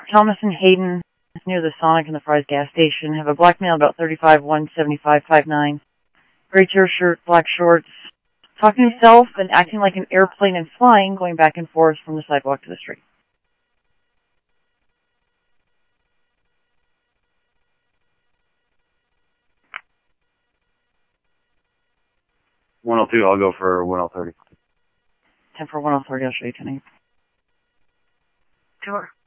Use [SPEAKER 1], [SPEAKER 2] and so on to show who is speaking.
[SPEAKER 1] Thomas and Hayden, near the Sonic and the Fry's gas station. Have a black male about 35'1", 75'5'9". Gray shirt, black shorts. Talking to himself and acting like an airplane and flying, going back and forth from the sidewalk to the street.
[SPEAKER 2] 102, I'll go for 1030.
[SPEAKER 1] 10 for 1030, I'll show you 10.
[SPEAKER 3] Sure.